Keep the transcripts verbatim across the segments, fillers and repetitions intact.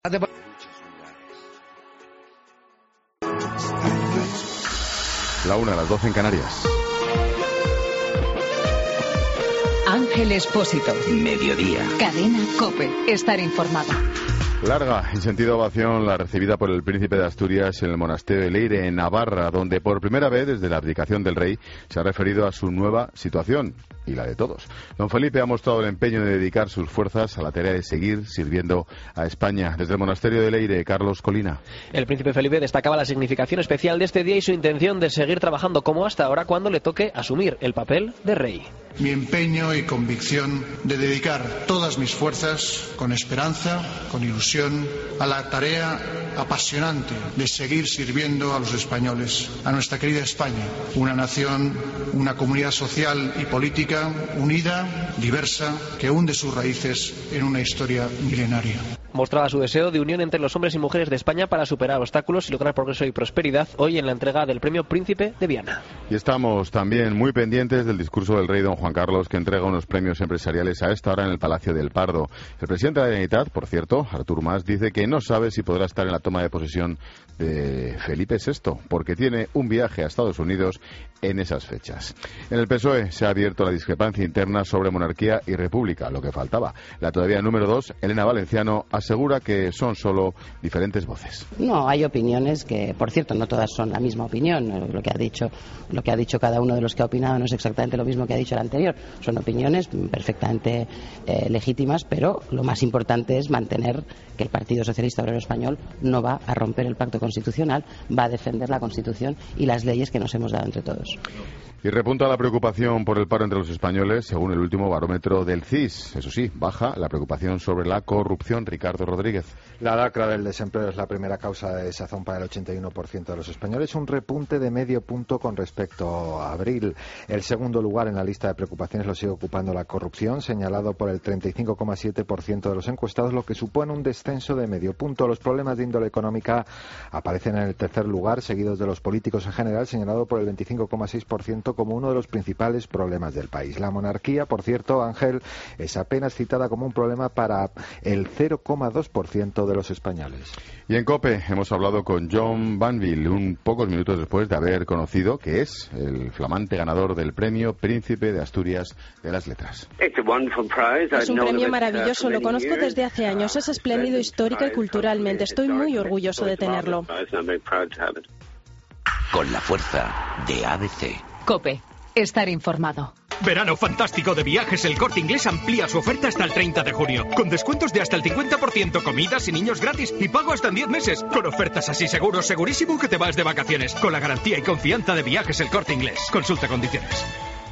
La una, a las doce en Canarias. Ángel Expósito. Mediodía. Cadena COPE. Estar informado. Larga y sentida ovación la recibida por el príncipe de Asturias en el monasterio de Leire, en Navarra, donde por primera vez desde la abdicación del rey se ha referido a su nueva situación y la de todos. Don Felipe ha mostrado el empeño de dedicar sus fuerzas a la tarea de seguir sirviendo a España. Desde el monasterio de Leire, Carlos Colina. El príncipe Felipe destacaba la significación especial de este día y su intención de seguir trabajando como hasta ahora cuando le toque asumir el papel de rey. Mi empeño y convicción de dedicar todas mis fuerzas, con esperanza, con ilusión, a la tarea apasionante de seguir sirviendo a los españoles, a nuestra querida España, una nación, una comunidad social y política unida, diversa, que hunde sus raíces en una historia milenaria. Mostraba su deseo de unión entre los hombres y mujeres de España para superar obstáculos y lograr progreso y prosperidad hoy en la entrega del premio Príncipe de Viana. Y estamos también muy pendientes del discurso del rey don Juan Carlos, que entrega unos premios empresariales a esta hora en el Palacio del Pardo. El presidente de la Generalitat, por cierto, Artur Mas, dice que no sabe si podrá estar en la toma de posesión de Felipe sexto, porque tiene un viaje a Estados Unidos en esas fechas. En el P S O E se ha abierto la discrepancia interna sobre monarquía y república, lo que faltaba. La todavía número dos, Elena Valenciano, asegura que son solo diferentes voces. No, hay opiniones que, por cierto, no todas son la misma opinión. Lo que ha dicho, lo que ha dicho cada uno de los que ha opinado no es exactamente lo mismo que ha dicho el anterior. Son opiniones perfectamente eh, legítimas, pero lo más importante es mantener que el Partido Socialista Obrero Español no va a romper el pacto constitucional, va a defender la Constitución y las leyes que nos hemos dado entre todos. Y repunta la preocupación por el paro entre los españoles, según el último barómetro del C I S. Eso sí, baja la preocupación sobre la corrupción. Ricardo Rodríguez. La lacra del desempleo es la primera causa de desazón para el ochenta y uno por ciento de los españoles, un repunte de medio punto con respecto a abril. El segundo lugar en la lista de preocupaciones lo sigue ocupando la corrupción, señalado por el treinta y cinco coma siete por ciento de los encuestados, lo que supone un descenso de medio punto. Los problemas de índole económica aparecen en el tercer lugar, seguidos de los políticos en general, señalado por el veinticinco coma seis por ciento como uno de los principales problemas del país. La monarquía, por cierto, Ángel, es apenas citada como un problema para el cero coma dos por ciento de los españoles. Y en COPE hemos hablado con John Banville, un pocos minutos después de haber conocido que es el flamante ganador del premio Príncipe de Asturias de las Letras. Es un premio maravilloso, lo conozco desde hace años, es espléndido histórica y culturalmente, estoy muy orgulloso de tenerlo. Con la fuerza de A B C. COPE. Estar informado. Verano fantástico de Viajes El Corte Inglés amplía su oferta hasta el treinta de junio. Con descuentos de hasta el cincuenta por ciento, comidas y niños gratis y pago hasta en diez meses. Con ofertas así seguro, segurísimo que te vas de vacaciones. Con la garantía y confianza de Viajes El Corte Inglés. Consulta condiciones.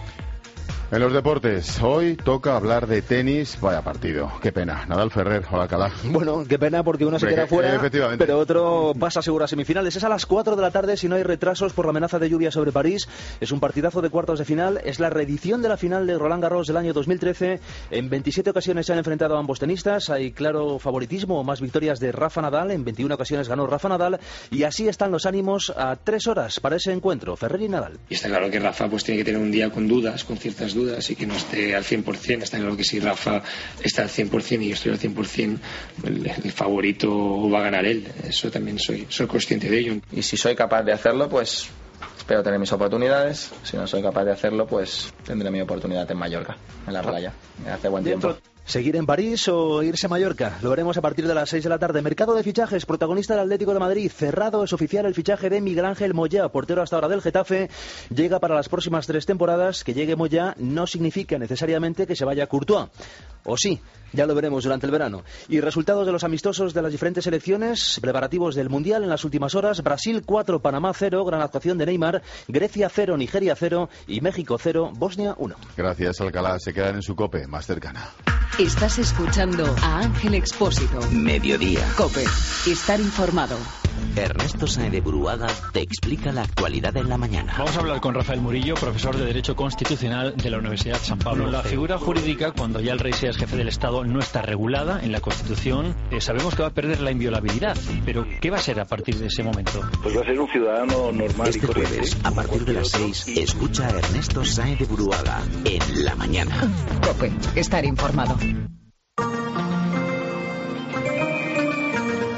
En los deportes, hoy toca hablar de tenis. Vaya partido, qué pena. Nadal Ferrer, hola Alcalá. Bueno, qué pena porque uno se queda fuera, pero otro pasa seguro a semifinales. Es a las cuatro de la tarde si no hay retrasos por la amenaza de lluvia sobre París. Es un partidazo de cuartos de final. Es la reedición de la final de Roland Garros del año dos mil trece. En veintisiete ocasiones se han enfrentado a ambos tenistas. Hay claro favoritismo, más victorias de Rafa Nadal. En veintiuna ocasiones ganó Rafa Nadal. Y así están los ánimos a tres horas para ese encuentro, Ferrer y Nadal. Y está claro que Rafa pues tiene que tener un día con dudas, con ciertas dudas. dudas y que no esté al cien por ciento. Está claro que si Rafa está al cien por ciento y yo estoy al cien por ciento, el, el favorito va a ganar él. Eso también soy, soy consciente de ello. Y si soy capaz de hacerlo, pues espero tener mis oportunidades. Si no soy capaz de hacerlo, pues tendré mi oportunidad en Mallorca, en la playa. Hace buen tiempo. ¿Seguir en París o irse a Mallorca? Lo veremos a partir de las seis de la tarde. Mercado de fichajes, protagonista del Atlético de Madrid. Cerrado, es oficial el fichaje de Miguel Ángel Moyá, portero hasta ahora del Getafe. Llega para las próximas tres temporadas. Que llegue Moyá no significa necesariamente que se vaya Courtois. O sí, ya lo veremos durante el verano. Y resultados de los amistosos de las diferentes selecciones, preparativos del Mundial en las últimas horas. Brasil cuatro, Panamá cero, gran actuación de Neymar. Grecia cero, Nigeria cero y México cero, Bosnia uno. Gracias, Alcalá. Se quedan en su COPE más cercana. Estás escuchando a Ángel Expósito. Mediodía. COPE. Estar informado. Ernesto Sáenz de Buruaga te explica la actualidad en la mañana. Vamos a hablar con Rafael Murillo, profesor de Derecho Constitucional de la Universidad San Pablo. La figura jurídica, cuando ya el rey sea jefe del Estado, no está regulada en la Constitución. Eh, sabemos que va a perder la inviolabilidad, pero ¿qué va a ser a partir de ese momento? Pues va a ser un ciudadano normal este y corriente. Jueves, a partir de las seis, escucha a Ernesto Sáenz de Buruaga en La Mañana. COPE. Estar informado.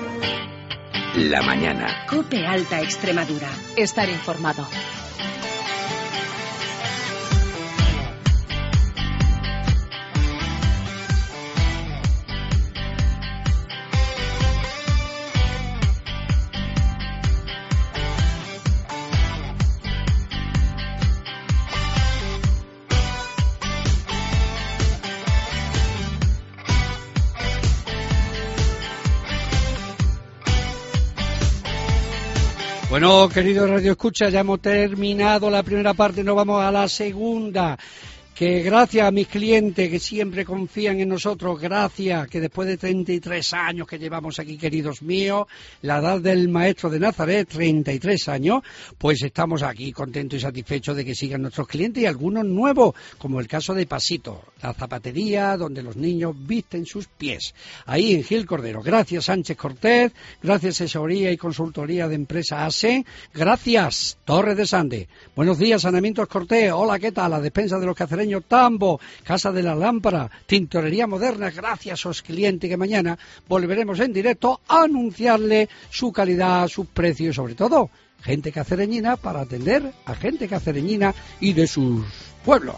la mañana. COPE Alta Extremadura. Estar informado. Bueno, queridos Radio Escucha, ya hemos terminado la primera parte, nos vamos a la segunda. Que gracias a mis clientes que siempre confían en nosotros, gracias que después de treinta y tres años que llevamos aquí, queridos míos, la edad del maestro de Nazaret, treinta y tres años, pues estamos aquí contentos y satisfechos de que sigan nuestros clientes y algunos nuevos, como el caso de Pasito, la zapatería donde los niños visten sus pies, ahí en Gil Cordero. Gracias Sánchez Cortés, gracias Asesoría y Consultoría de Empresa A S E, gracias Torres de Sande. Buenos días, Saneamientos Cortés, hola, ¿qué tal? La despensa de los cacereños Tambo, Casa de la Lámpara, Tintorería Moderna, gracias a los clientes que mañana volveremos en directo a anunciarle su calidad, sus precios y sobre todo, gente cacereñina para atender a gente cacereñina y de sus pueblos.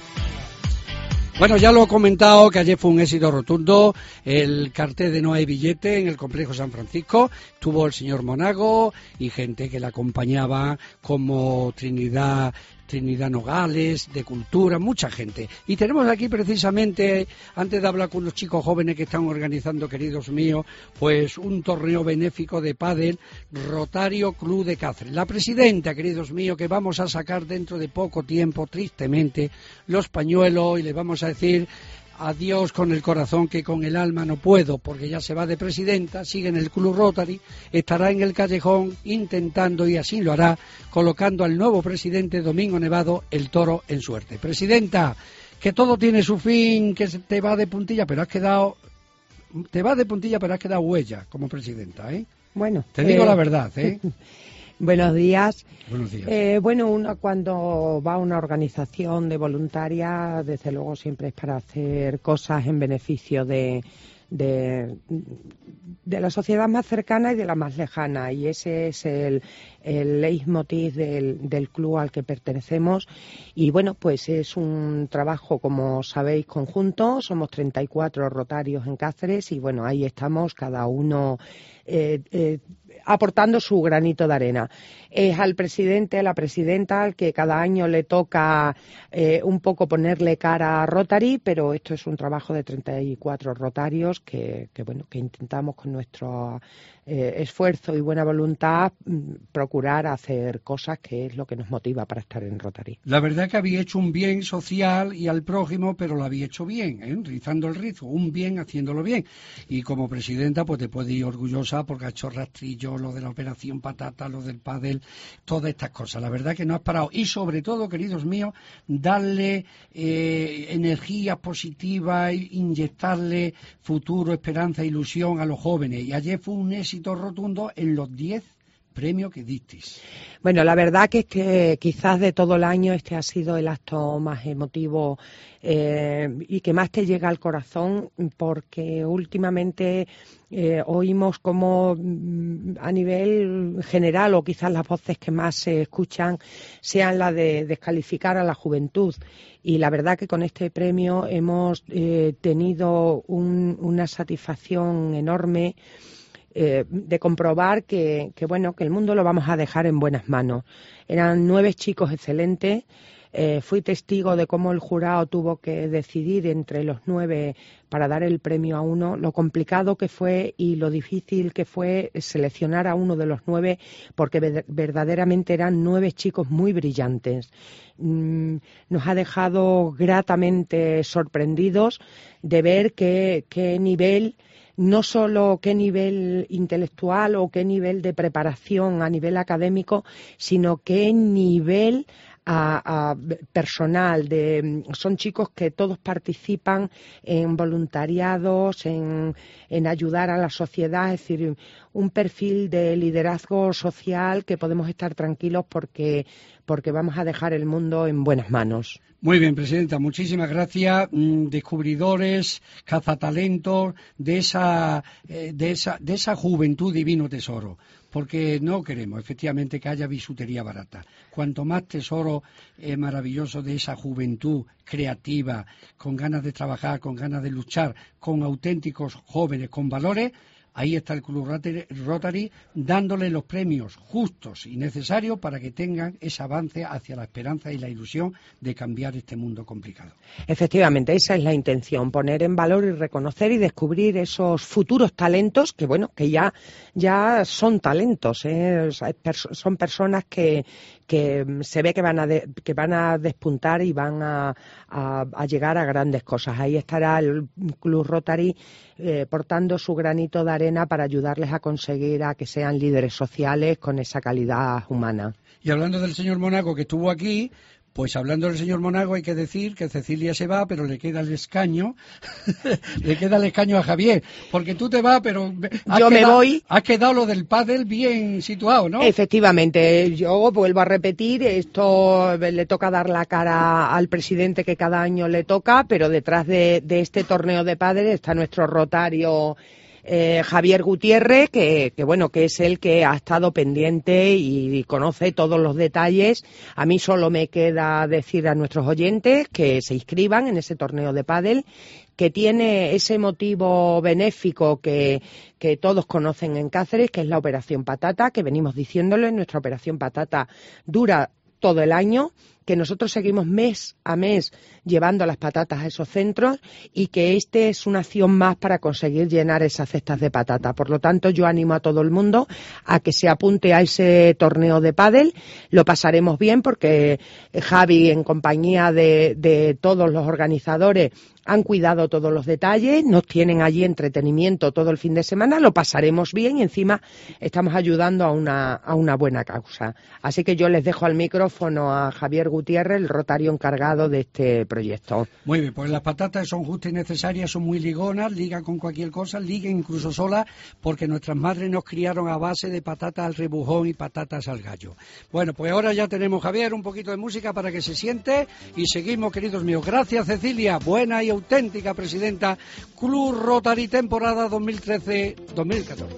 Bueno, ya lo he comentado que ayer fue un éxito rotundo el cartel de No hay billete en el Complejo San Francisco. Tuvo el señor Monago y gente que la acompañaba como Trinidad Trinidad Nogales, de Cultura, mucha gente. Y tenemos aquí precisamente, antes de hablar con los chicos jóvenes que están organizando, queridos míos, pues un torneo benéfico de pádel Rotario Club de Cáceres. La presidenta, queridos míos, que vamos a sacar dentro de poco tiempo, tristemente, los pañuelos y le vamos a decir adiós con el corazón, que con el alma no puedo, porque ya se va de presidenta, sigue en el Club Rotary, estará en el callejón intentando, y así lo hará, colocando al nuevo presidente Domingo Nevado el toro en suerte. Presidenta, que todo tiene su fin, que te va de puntilla, pero has quedado, te va de puntilla, pero has quedado huella como presidenta, ¿eh? Bueno. Te digo eh... la verdad, ¿eh? Buenos días. Buenos días. Eh, bueno, uno cuando va a una organización de voluntarias, desde luego siempre es para hacer cosas en beneficio de, de, de la sociedad más cercana y de la más lejana. Y ese es el, el leitmotiv del, del club al que pertenecemos. Y bueno, pues es un trabajo, como sabéis, conjunto. Somos treinta y cuatro rotarios en Cáceres y bueno, ahí estamos cada uno eh, eh, aportando su granito de arena. Es al presidente, a la presidenta, al que cada año le toca eh, un poco ponerle cara a Rotary, pero esto es un trabajo de treinta y cuatro rotarios que, que bueno, que intentamos con nuestro eh, esfuerzo y buena voluntad m, procurar hacer cosas que es lo que nos motiva para estar en Rotary. La verdad es que había hecho un bien social y al prójimo, pero lo había hecho bien, ¿eh? Rizando el rizo, un bien haciéndolo bien. Y como presidenta, pues te puedes ir orgullosa porque ha hecho rastrillo, lo de la operación patata, lo del pádel, todas estas cosas. La verdad que no has parado. Y sobre todo, queridos míos, darle eh, energía positiva, inyectarle futuro, esperanza, ilusión a los jóvenes. Y ayer fue un éxito rotundo en los diez premios que disteis. Bueno, la verdad que es que quizás de todo el año este ha sido el acto más emotivo eh, y que más te llega al corazón, porque últimamente eh, oímos como a nivel general, o quizás las voces que más se escuchan sean las de descalificar a la juventud. Y la verdad que con este premio hemos eh, tenido un, una satisfacción enorme Eh, de comprobar que, que bueno que el mundo lo vamos a dejar en buenas manos. Eran nueve chicos excelentes. Eh, fui testigo de cómo el jurado tuvo que decidir entre los nueve para dar el premio a uno, lo complicado que fue y lo difícil que fue seleccionar a uno de los nueve, porque ve- verdaderamente eran nueve chicos muy brillantes. Mm, nos ha dejado gratamente sorprendidos de ver qué, qué nivel, no solo qué nivel intelectual o qué nivel de preparación a nivel académico, sino qué nivel A, a personal. De, son chicos que todos participan en voluntariados, en, en ayudar a la sociedad, es decir, un perfil de liderazgo social que podemos estar tranquilos porque, porque vamos a dejar el mundo en buenas manos. Muy bien, Presidenta, muchísimas gracias. Descubridores, cazatalentos de esa, de esa, de esa juventud divino tesoro. Porque no queremos, efectivamente, que haya bisutería barata. Cuanto más tesoro eh, maravilloso de esa juventud creativa, con ganas de trabajar, con ganas de luchar, con auténticos jóvenes, con valores, ahí está el Club Rotary dándole los premios justos y necesarios para que tengan ese avance hacia la esperanza y la ilusión de cambiar este mundo complicado. Efectivamente, esa es la intención, poner en valor y reconocer y descubrir esos futuros talentos que, bueno, que ya, ya son talentos, ¿eh? Son personas que, que se ve que van a, de, que van a despuntar y van a, a, a llegar a grandes cosas. Ahí estará el Club Rotary eh, portando su granito de arena para ayudarles a conseguir a que sean líderes sociales con esa calidad humana. Y hablando del señor Monago que estuvo aquí, pues hablando del señor Monago hay que decir que Cecilia se va, pero le queda el escaño, le queda el escaño a Javier, porque tú te vas, pero has yo quedado, me voy. Has quedado lo del pádel bien situado, ¿no? Efectivamente, yo vuelvo a repetir, esto le toca dar la cara al presidente que cada año le toca, pero detrás de, de este torneo de pádel está nuestro rotario Eh, Javier Gutiérrez, que, que bueno, que es el que ha estado pendiente y, y conoce todos los detalles. A mí solo me queda decir a nuestros oyentes que se inscriban en ese torneo de pádel, que tiene ese motivo benéfico que, que todos conocen en Cáceres, que es la Operación Patata, que venimos diciéndole, nuestra Operación Patata dura todo el año, que nosotros seguimos mes a mes llevando las patatas a esos centros y que este es una acción más para conseguir llenar esas cestas de patata. Por lo tanto, yo animo a todo el mundo a que se apunte a ese torneo de pádel. Lo pasaremos bien porque Javi, en compañía de, de todos los organizadores, han cuidado todos los detalles, nos tienen allí entretenimiento todo el fin de semana, lo pasaremos bien y encima estamos ayudando a una, a una buena causa. Así que yo les dejo al micrófono a Javier Gutiérrez, el rotario encargado de este proyecto. Muy bien, pues las patatas son justas y necesarias, son muy ligonas, ligan con cualquier cosa, ligan incluso solas, porque nuestras madres nos criaron a base de patatas al rebujón y patatas al gallo. Bueno, pues ahora ya tenemos, Javier, un poquito de música para que se siente y seguimos, queridos míos. Gracias, Cecilia, buena y auténtica presidenta, Club Rotary temporada dos mil trece dos mil catorce.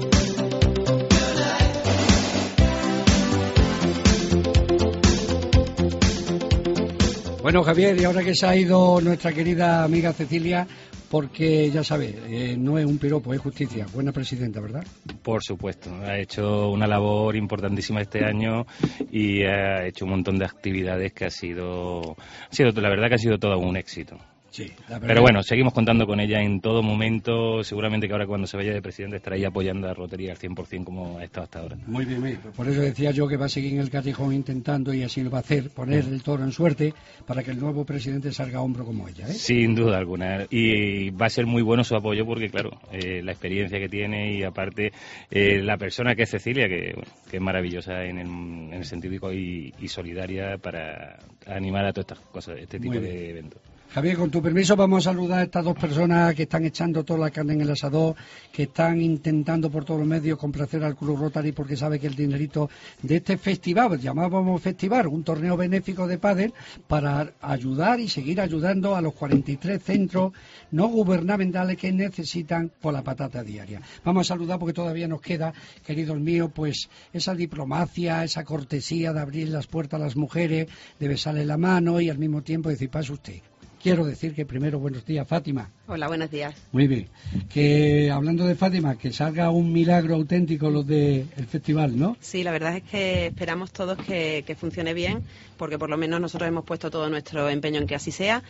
Bueno, Javier, y ahora que se ha ido nuestra querida amiga Cecilia, porque ya sabes, eh, no es un piropo, es justicia. Buena presidenta, ¿verdad? Por supuesto, ha hecho una labor importantísima este año y ha hecho un montón de actividades que ha sido, ha sido la verdad que ha sido todo un éxito. Sí, pero bueno, seguimos contando con ella en todo momento. Seguramente que ahora cuando se vaya de presidente estará ahí apoyando a Rotary al cien por ciento como ha estado hasta ahora. Muy bien, muy bien. Por eso decía yo que va a seguir en el callejón intentando, y así lo va a hacer, poner el toro en suerte para que el nuevo presidente salga a hombro como ella, ¿eh? Sin duda alguna. Y va a ser muy bueno su apoyo porque, claro, eh, la experiencia que tiene y aparte eh, la persona que es Cecilia, que, bueno, que es maravillosa en el, en el sentido y, y solidaria para animar a todas estas cosas, este tipo de eventos. Javier, con tu permiso vamos a saludar a estas dos personas que están echando toda la carne en el asador, que están intentando por todos los medios complacer al Club Rotary porque sabe que el dinerito de este festival, llamábamos festival, un torneo benéfico de pádel, para ayudar y seguir ayudando a los cuarenta y tres centros no gubernamentales que necesitan por la patata diaria. Vamos a saludar porque todavía nos queda, queridos míos, pues esa diplomacia, esa cortesía de abrir las puertas a las mujeres, de besarle la mano y al mismo tiempo decir, pase usted. Quiero decir que primero, buenos días, Fátima. Hola, buenos días. Muy bien. Que hablando de Fátima, que salga un milagro auténtico los del festival, ¿no? Sí, la verdad es que esperamos todos que, que funcione bien, porque por lo menos nosotros hemos puesto todo nuestro empeño en que así sea.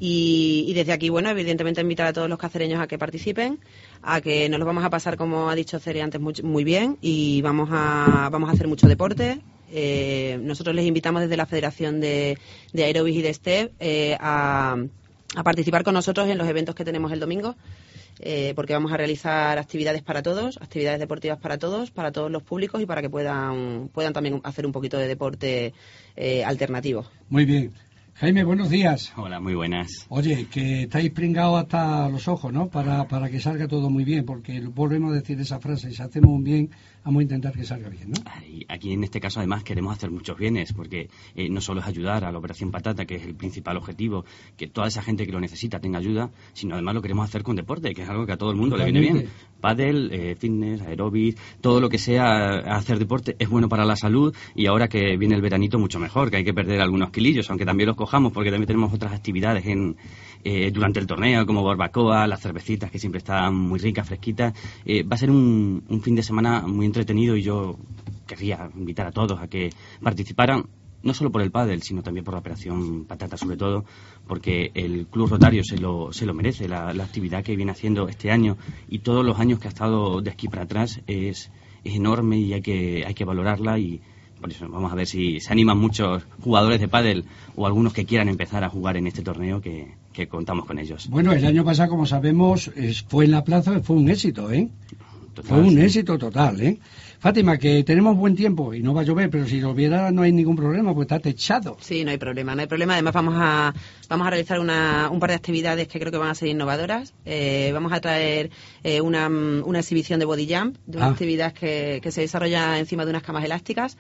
Y, y desde aquí, bueno, evidentemente invitar a todos los cacereños a que participen, a que nos lo vamos a pasar, como ha dicho Cere antes, muy, muy bien, y vamos a, vamos a hacer mucho deporte. Eh, nosotros les invitamos desde la Federación de, de Aerobics y de STEP eh, a, a participar con nosotros en los eventos que tenemos el domingo, eh, porque vamos a realizar actividades para todos, actividades deportivas para todos, para todos los públicos y para que puedan, puedan también hacer un poquito de deporte eh, alternativo. Muy bien. Jaime, buenos días. Hola, muy buenas. Oye, que estáis pringados hasta los ojos, ¿no? Para, para que salga todo muy bien, porque volvemos a decir esa frase, si hacemos un bien, vamos a intentar que salga bien, ¿no? Aquí en este caso además queremos hacer muchos bienes, porque eh, no solo es ayudar a la Operación Patata, que es el principal objetivo, que toda esa gente que lo necesita tenga ayuda, sino además lo queremos hacer con deporte, que es algo que a todo el mundo Totalmente. le viene bien. Pádel, eh, fitness, aeróbic, todo lo que sea hacer deporte es bueno para la salud, y ahora que viene el veranito mucho mejor, que hay que perder algunos kilillos, aunque también los cojamos, porque también tenemos otras actividades en eh, durante el torneo, como barbacoa, las cervecitas que siempre están muy ricas, fresquitas. Eh, va a ser un, un fin de semana muy entretenido, y yo querría invitar a todos a que participaran, no solo por el pádel, sino también por la Operación Patata, sobre todo, porque el Club Rotario se lo, se lo merece. La, la actividad que viene haciendo este año y todos los años que ha estado de aquí para atrás es, es enorme, y hay que, hay que valorarla, y por eso vamos a ver si se animan muchos jugadores de pádel o algunos que quieran empezar a jugar en este torneo, que, que contamos con ellos. Bueno, el año pasado, como sabemos, es, fue en la plaza, fue un éxito, ¿eh? Total, fue un sí. éxito total, ¿eh? Fátima, que tenemos buen tiempo y no va a llover, pero si lloviera no hay ningún problema, porque está techado. Sí, no hay problema, no hay problema. Además vamos a vamos a realizar una, un par de actividades que creo que van a ser innovadoras. Eh, vamos a traer eh, una, una exhibición de body jump, de una ah. actividad que, que se desarrolla encima de unas camas elásticas,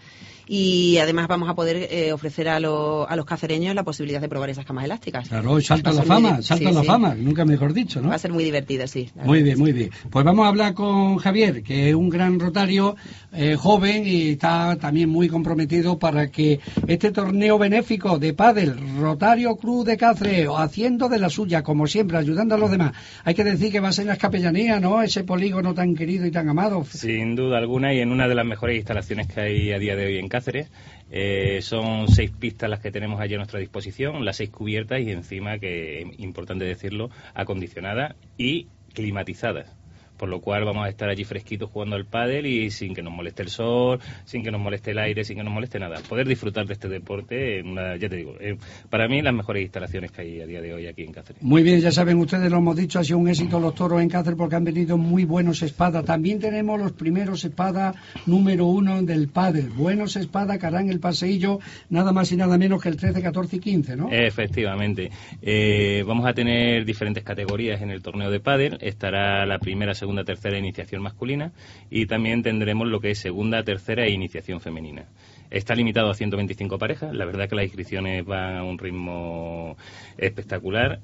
y además vamos a poder eh, ofrecer a, lo, a los cacereños la posibilidad de probar esas camas elásticas. Claro, salta la fama, muy, salta sí, la sí. fama, nunca mejor dicho, ¿no? Va a ser muy divertido, sí. Muy bien, muy bien. Pues vamos a hablar con Javier, que es un gran rotario, eh, joven, y está también muy comprometido para que este torneo benéfico de pádel, Rotario Cruz de Cáceres, haciendo de la suya, como siempre, ayudando a los demás. Hay que decir que va a ser en las capellanías, ¿no? Ese polígono tan querido y tan amado. Sin duda alguna, y en una de las mejores instalaciones que hay a día de hoy en Cáceres. Eh, son seis pistas las que tenemos allí a nuestra disposición, las seis cubiertas, y encima, que importante decirlo, acondicionadas y climatizadas. Por lo cual vamos a estar allí fresquitos jugando al pádel, y sin que nos moleste el sol, sin que nos moleste el aire, sin que nos moleste nada. Poder disfrutar de este deporte, en una, ya te digo, eh, para mí las mejores instalaciones que hay a día de hoy aquí en Cáceres. Muy bien, ya saben ustedes, lo hemos dicho, ha sido un éxito los toros en Cáceres porque han venido muy buenos espadas. También tenemos los primeros espadas número uno del pádel. Buenos espadas que harán el paseillo nada más y nada menos que el trece, catorce y quince, ¿no? Efectivamente. Eh, vamos a tener diferentes categorías en el torneo de pádel. Estará la primera, segunda, tercera iniciación masculina, y también tendremos lo que es segunda, tercera e iniciación femenina. Está limitado a ciento veinticinco parejas. La verdad que las inscripciones van a un ritmo espectacular,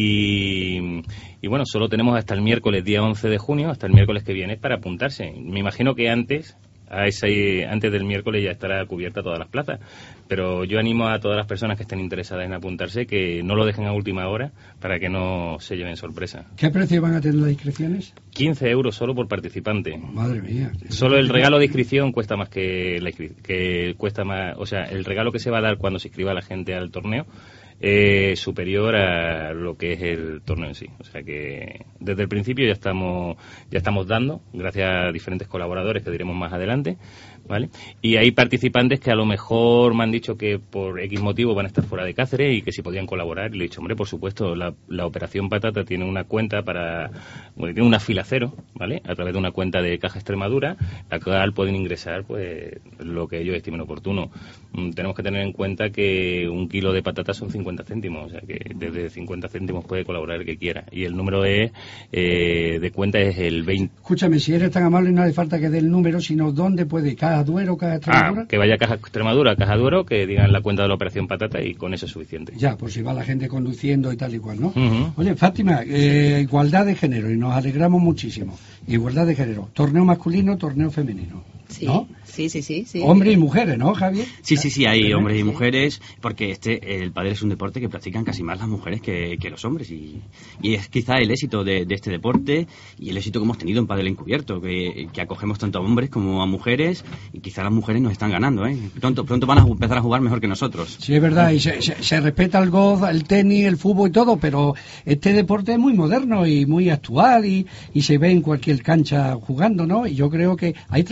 y, y bueno, solo tenemos hasta el miércoles día once de junio, hasta el miércoles que viene, para apuntarse. Me imagino que antes a ese, antes del miércoles ya estará cubierta todas las plazas, pero yo animo a todas las personas que estén interesadas en apuntarse que no lo dejen a última hora, para que no se lleven sorpresa. ¿Qué precio van a tener las inscripciones? quince euros solo por participante. Madre mía. Solo el regalo de inscripción cuesta más que la que cuesta más, o sea, el regalo que se va a dar cuando se inscriba la gente al torneo eh, superior a lo que es el torneo en sí. O sea que desde el principio ya estamos ya estamos dando, gracias a diferentes colaboradores que diremos más adelante, ¿vale? Y hay participantes que a lo mejor me han dicho que por X motivo van a estar fuera de Cáceres y que si podían colaborar, y le he dicho, hombre, por supuesto, la, la Operación Patata tiene una cuenta para, bueno, tiene una fila cero, ¿vale? A través de una cuenta de Caja Extremadura, la cual pueden ingresar pues lo que ellos estimen oportuno. Mm, tenemos que tener en cuenta que un kilo de patatas son cincuenta céntimos, o sea que desde cincuenta céntimos puede colaborar el que quiera, y el número es eh, de cuenta es el veinte. Escúchame, si eres tan amable, no hace falta que dé el número, sino dónde puede, Caja Duero, Caja Extremadura. Ah, que vaya a Caja Extremadura, Caja Duero, que digan la cuenta de la Operación Patata, y con eso es suficiente. Ya, por si va la gente conduciendo y tal y cual, ¿no? Uh-huh. Oye, Fátima, eh, igualdad de género, y nos alegramos muchísimo. Igualdad de género, torneo masculino, torneo femenino. Sí, ¿no? sí, sí, sí, sí. Hombres y mujeres, ¿no, Javier? Sí, sí, sí, hay hombres y mujeres, porque este el pádel es un deporte que practican casi más las mujeres que, que los hombres, y, y es quizá el éxito de, de este deporte y el éxito que hemos tenido en pádel encubierto, que, que acogemos tanto a hombres como a mujeres, y quizá las mujeres nos están ganando, ¿eh? Pronto, pronto van a empezar a jugar mejor que nosotros. Sí, es verdad, y se, se, se respeta el golf, el tenis, el fútbol y todo, pero este deporte es muy moderno y muy actual, y, y se ve en cualquier cancha jugando, ¿no? Y yo creo que ahí trabaja todo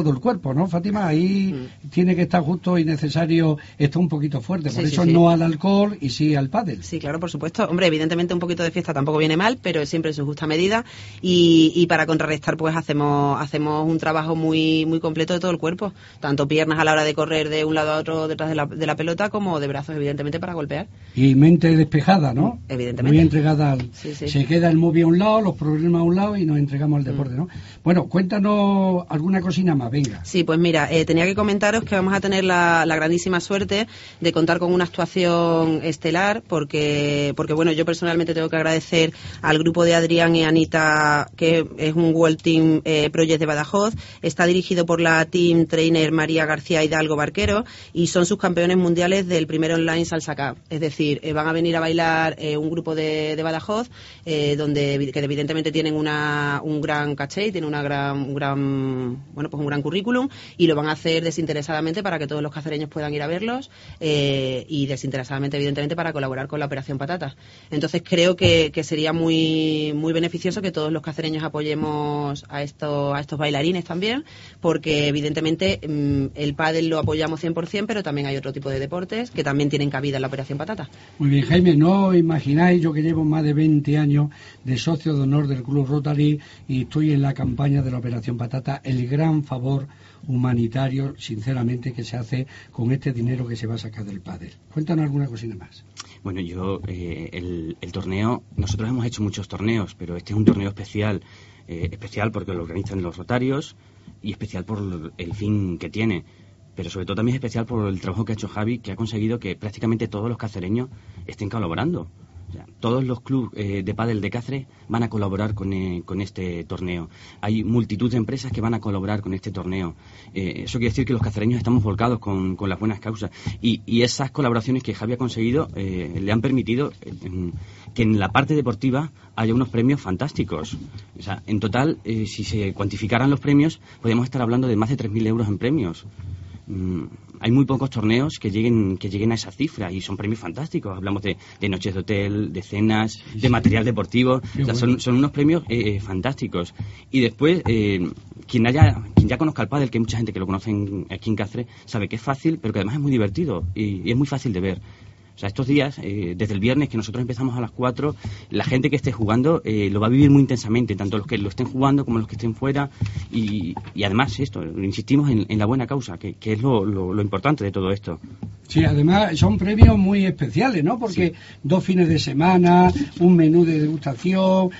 todo el cuerpo, ¿no, Fátima? Ahí mm. tiene que estar justo y necesario, está un poquito fuerte, por sí, eso sí, no sí. al alcohol y sí al pádel. Sí, claro, por supuesto. Hombre, evidentemente un poquito de fiesta tampoco viene mal, pero siempre en su justa medida, y, y para contrarrestar pues hacemos hacemos un trabajo muy muy completo de todo el cuerpo, tanto piernas a la hora de correr de un lado a otro detrás de la, de la pelota, como de brazos, evidentemente, para golpear. Y mente despejada, ¿no? Evidentemente. Muy entregada al... Sí, sí. Se queda el móvil a un lado, los problemas a un lado y nos entregamos al deporte, ¿no? Bueno, cuéntanos alguna cosina más, venga. Sí, pues mira, eh, tenía que comentaros que vamos a tener la, la grandísima suerte de contar con una actuación estelar, porque, porque bueno, yo personalmente tengo que agradecer al grupo de Adrián y Anita, que es un World Team eh, Project de Badajoz. Está dirigido por la Team Trainer María García Hidalgo Barquero y son subcampeones mundiales del primer online Salsa Cup. Es decir, eh, van a venir a bailar eh, un grupo de, de Badajoz, eh, donde que evidentemente tienen una, un gran caché y tienen una gran, un gran, bueno, pues un gran currículum, y lo van a hacer desinteresadamente para que todos los cacereños puedan ir a verlos, eh, y desinteresadamente, evidentemente, para colaborar con la Operación Patata. Entonces creo que, que sería muy muy beneficioso que todos los cacereños apoyemos a estos a estos bailarines también, porque evidentemente el pádel lo apoyamos cien por ciento, pero también hay otro tipo de deportes que también tienen cabida en la Operación Patata. Muy bien, Jaime, no imagináis, yo que llevo más de veinte años de socio de honor del Club Rotary y estoy en la campaña de la Operación Patata, el gran favor humanitario, sinceramente, que se hace con este dinero que se va a sacar del pádel. Cuéntanos alguna cosina más. Bueno, yo, eh, el, el torneo, nosotros hemos hecho muchos torneos, pero este es un torneo especial, eh, especial porque lo organizan los rotarios y especial por el fin que tiene, pero sobre todo también especial por el trabajo que ha hecho Javi, que ha conseguido que prácticamente todos los cacereños estén colaborando. O sea, todos los clubes eh, de pádel de Cáceres van a colaborar con, eh, con este torneo. Hay multitud de empresas que van a colaborar con este torneo. Eh, eso quiere decir que los cacereños estamos volcados con, con las buenas causas. Y, y esas colaboraciones que Javi ha conseguido eh, le han permitido eh, en, que en la parte deportiva haya unos premios fantásticos. O sea, en total, eh, si se cuantificaran los premios, podríamos estar hablando de más de tres mil euros en premios. Mm, hay muy pocos torneos que lleguen que lleguen a esa cifra y son premios fantásticos. Hablamos de, de noches de hotel, de cenas, de material deportivo. O sea, son, son unos premios eh, eh, fantásticos. Y después, eh, quien haya quien ya conozca el pádel, que hay mucha gente que lo conoce en, aquí en Cáceres, sabe que es fácil, pero que además es muy divertido y, y es muy fácil de ver. O sea, estos días, eh, desde el viernes que nosotros empezamos a las cuatro, la gente que esté jugando eh, lo va a vivir muy intensamente, tanto los que lo estén jugando como los que estén fuera. Y, y además, esto, insistimos en, en la buena causa, que, que es lo, lo, lo importante de todo esto. Sí, además son premios muy especiales, ¿no? Porque sí. Dos fines de semana, un menú de degustación,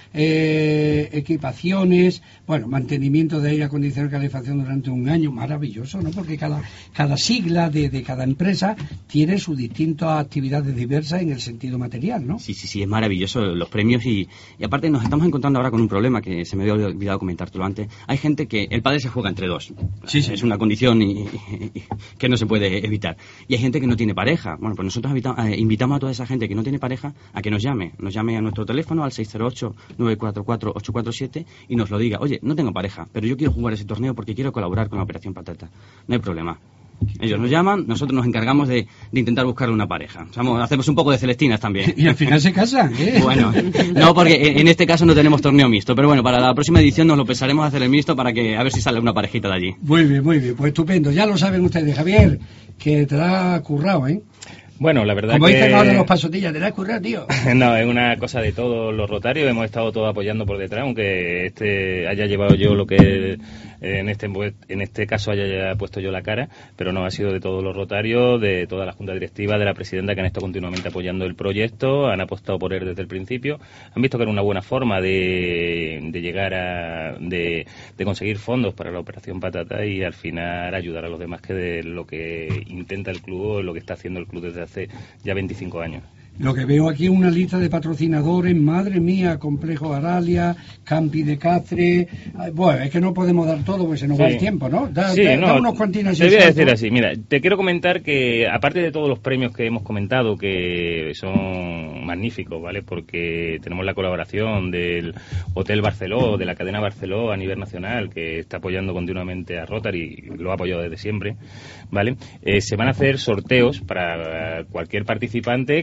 eh, equipaciones, bueno, mantenimiento de aire acondicionado y calefacción durante un año, maravilloso, ¿no? Porque cada, cada sigla de, de cada empresa tiene sus distintas actividades diversas en el sentido material, ¿no? Sí, sí, sí, es maravilloso los premios y, y aparte nos estamos encontrando ahora con un problema que se me había olvidado comentártelo antes. Hay gente que el pádel se juega entre dos. Sí, sí. Es una condición y, y, y, que no se puede evitar. Y hay gente que no tiene pareja. Bueno, pues nosotros invitamos, eh, invitamos a toda esa gente que no tiene pareja a que nos llame. Nos llame a nuestro teléfono al seis cero ocho, nueve cuatro cuatro, ocho cuatro siete y nos lo diga. Oye, no tengo pareja, pero yo quiero jugar ese torneo porque quiero colaborar con la Operación Patata. No hay problema. Ellos nos llaman, nosotros nos encargamos de, de intentar buscarle una pareja. O sea, hacemos un poco de celestinas también. Y al final se casan, ¿eh? Bueno, no, porque en este caso no tenemos torneo mixto. Pero bueno, para la próxima edición nos lo pensaremos hacer el mixto para que a ver si sale una parejita de allí. Muy bien, muy bien. Pues estupendo. Ya lo saben ustedes, Javier, que te la ha currado, ¿eh? Bueno, la verdad Como que... Como dicen ahora los pasotillas, te la has currado, tío. No, es una cosa de todos los rotarios, hemos estado todos apoyando por detrás, aunque este haya llevado yo lo que en este en este caso haya puesto yo la cara, pero no, ha sido de todos los rotarios, de toda la junta directiva, de la presidenta, que han estado continuamente apoyando el proyecto, han apostado por él desde el principio, han visto que era una buena forma de, de llegar a... De, de conseguir fondos para la Operación Patata y al final ayudar a los demás, que de lo que intenta el club o lo que está haciendo el club desde hace ya veinticinco años. Lo que veo aquí es una lista de patrocinadores, madre mía, Complejo Aralia, Campi de Cáceres. Bueno, es que no podemos dar todo porque se nos sí. va el tiempo, ¿no? Da, sí, da, no, da unos cuantinas. Te voy a decir así, mira, te quiero comentar que aparte de todos los premios que hemos comentado, que son magníficos, ¿vale? Porque tenemos la colaboración del Hotel Barceló, de la cadena Barceló a nivel nacional, que está apoyando continuamente a Rotary, lo ha apoyado desde siempre, ¿vale? Eh, se van a hacer sorteos para cualquier participante que pueda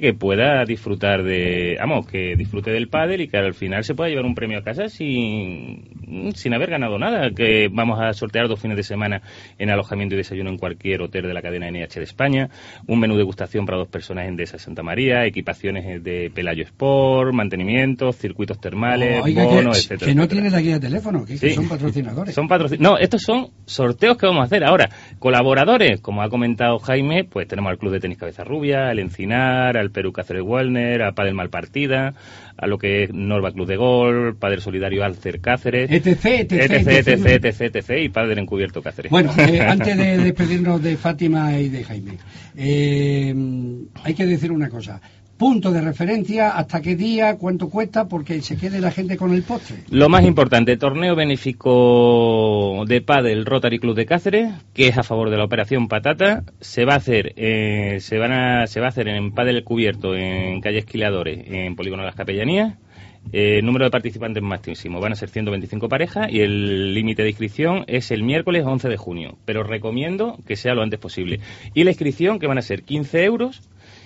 pueda disfrutar de, vamos, que disfrute del pádel y que al final se pueda llevar un premio a casa sin, sin haber ganado nada, que vamos a sortear dos fines de semana en alojamiento y desayuno en cualquier hotel de la cadena N H de España, un menú de degustación para dos personas en Endesa Santa María, equipaciones de Pelayo Sport, mantenimiento, circuitos termales, oh, oiga, bonos, que, etcétera. Que no etcétera. tiene la guía de teléfono, que, Sí. que son patrocinadores. Son patrocin... No, estos son sorteos que vamos a hacer ahora. Colaboradores, como ha comentado Jaime, pues tenemos al Club de Tenis Cabeza Rubia, al Encinar, al Perú Cáceres Wellner, a Padel Malpartida, a lo que es Norva Club de Golf, Padel Solidario Alcer Cáceres, etc, etc, etc, etc, etc, etc, etc, y Padel Encubierto Cáceres. Bueno, eh, antes de despedirnos de Fátima y de Jaime, eh, hay que decir una cosa. Punto de referencia, hasta qué día, cuánto cuesta, porque se quede la gente con el postre. Lo más importante, torneo benéfico de pádel Rotary Club de Cáceres, que es a favor de la Operación Patata. Se va a hacer, eh, se van a, se va a hacer en pádel cubierto en calle Esquiladores, en Polígono de las Capellanías. El eh, número de participantes máximo van a ser ciento veinticinco parejas y el límite de inscripción es el miércoles once de junio, pero recomiendo que sea lo antes posible. Y la inscripción, que van a ser quince euros,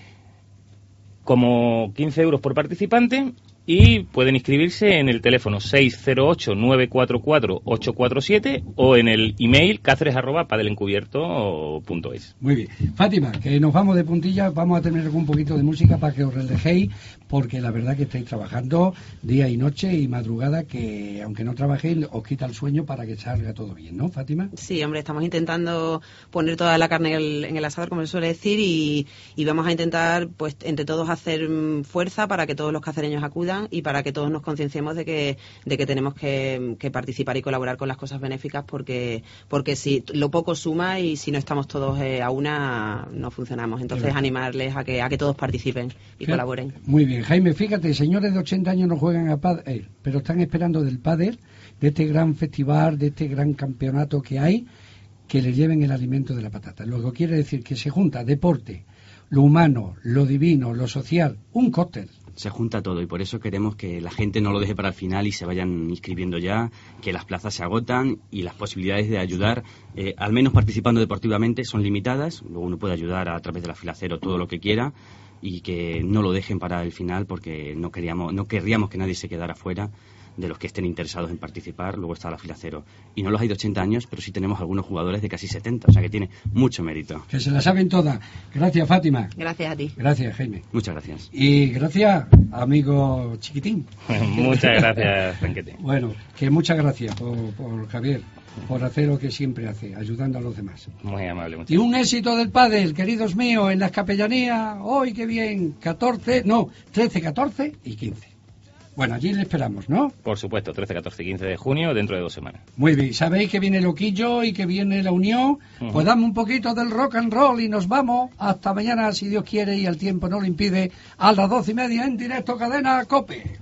como quince euros por participante, y pueden inscribirse en el teléfono seis cero ocho nueve cuatro cuatro ocho cuatro siete o en el email cáceres arroba padelencubierto punto es. Muy bien. Fátima, que nos vamos de puntilla, vamos a tener un poquito de música para que os relajéis, porque la verdad que estáis trabajando día y noche y madrugada, que aunque no trabajéis os quita el sueño para que salga todo bien, ¿no, Fátima? Sí, hombre, estamos intentando poner toda la carne en el, en el asador, como se suele decir, y, y vamos a intentar, pues, entre todos hacer fuerza para que todos los cacereños acudan y para que todos nos concienciemos de que, de que tenemos que, que participar y colaborar con las cosas benéficas, porque, porque si lo poco suma y si no estamos todos eh, a una, no funcionamos. Entonces, animarles a que, a que todos participen y Fíjate, colaboren. Muy bien, Jaime, fíjate, señores de ochenta años no juegan a pádel, pero están esperando del pádel, de este gran festival, de este gran campeonato que hay, que les lleven el alimento de la patata. Luego quiere decir que se junta deporte, lo humano, lo divino, lo social, un cóctel. Se junta todo y por eso queremos que la gente no lo deje para el final y se vayan inscribiendo ya, que las plazas se agotan y las posibilidades de ayudar, eh, al menos participando deportivamente, son limitadas. Luego uno puede ayudar a través de la fila cero todo lo que quiera y que no lo dejen para el final, porque no queríamos, no querríamos que nadie se quedara fuera de los que estén interesados en participar. Luego está la fila cero. Y no los hay de ochenta años, pero sí tenemos algunos jugadores de casi setenta, o sea que tiene mucho mérito. Que se la saben todas. Gracias, Fátima. Gracias a ti. Gracias, Jaime. Muchas gracias. Y gracias, amigo chiquitín. Muchas gracias, Franquete. Bueno, que muchas gracias por, por Javier, por hacer lo que siempre hace, ayudando a los demás. Muy amable. Y un éxito del pádel, queridos míos, en las capellanías. ¡Hoy qué bien! catorce, no, trece, catorce y quince. Bueno, allí le esperamos, ¿no? Por supuesto, trece, catorce y quince de junio, dentro de dos semanas. Muy bien, ¿sabéis que viene Loquillo y que viene la Unión? Uh-huh. Pues dame un poquito del rock and roll y nos vamos. Hasta mañana, si Dios quiere y el tiempo no lo impide, a las doce y media en directo, Cadena COPE.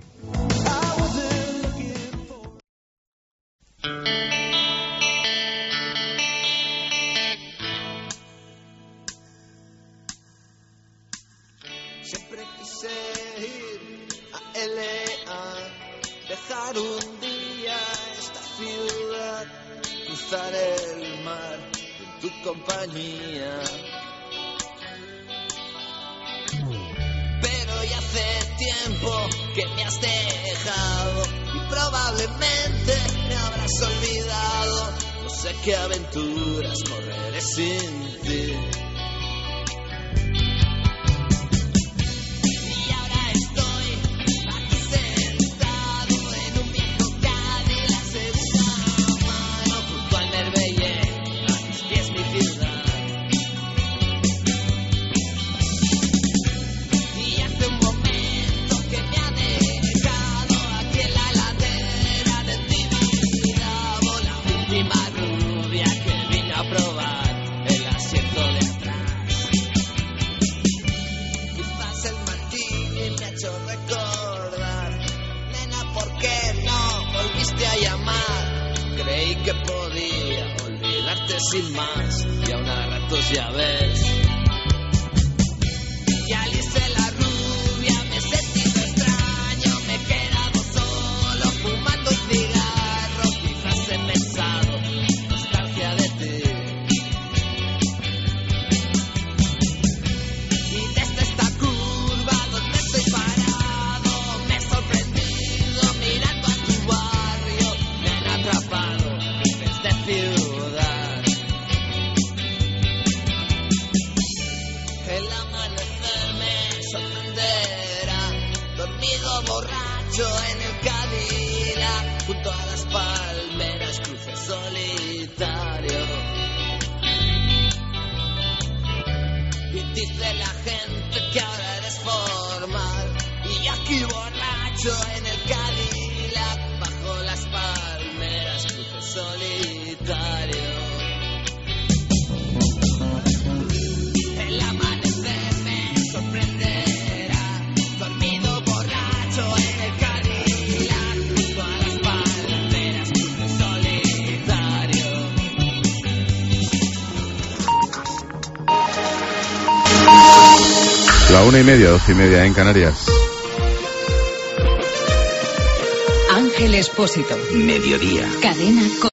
Siempre quise ir a L A, dejar un día esta ciudad, cruzar el mar en tu compañía. Pero ya hace tiempo que me has dejado y probablemente me habrás olvidado. No sé qué aventuras correré sin ti. Sin más, y aún a ratos ya ves. Y Alice la rubia, me he sentido extraño, me he quedado solo fumando un cigarro. Quizás he pensado nostalgia de ti. Y desde esta curva donde borracho en el Cadillac, bajo las palmeras, cruce solitario. El amanecer me sorprenderá, dormido borracho en el Cadillac, junto a las palmeras, cruce solitario. La una y media, doce y media en Canarias. Ángel Expósito. Mediodía. Cadena